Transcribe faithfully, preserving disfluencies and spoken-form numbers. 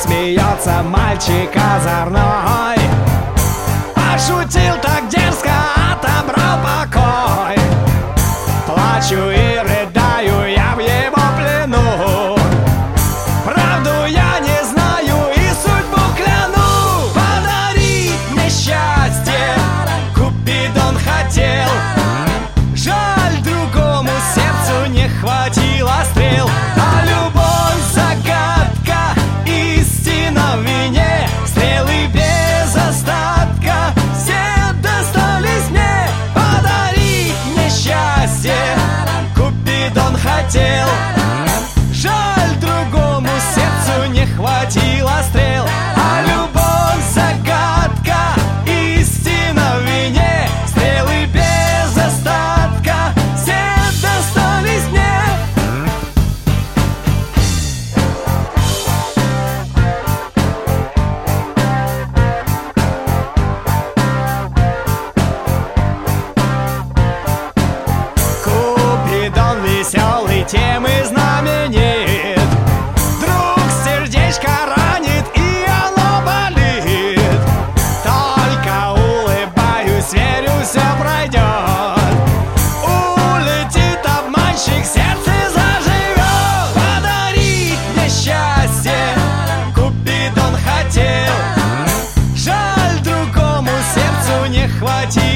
смеется мальчик озорной. Пошутил так дерзко, отобрал покой. Плачу и рыдаю я в его плену. Правду я не знаю и судьбу кляну. Подарить мне счастье Купидон хотел. Жаль, другому сердцу не хватило стрел. А любовь загадка, истина в вине. Стрелы без остатка все достались мне. Подарить мне счастье Купидон хотел. Жаль, другому сердцу не хватило стрел. А любовь загадка, истина в вине. Стрелы без остатка все достались мне. Купидон веселый, тем и знаменит. Друг сердечко ранит, и оно болит. Только улыбаюсь, верю, все пройдет. Улетит обманщик, сердце заживет. Подарить мне счастье Купидон хотел. Жаль, другому сердцу не хватило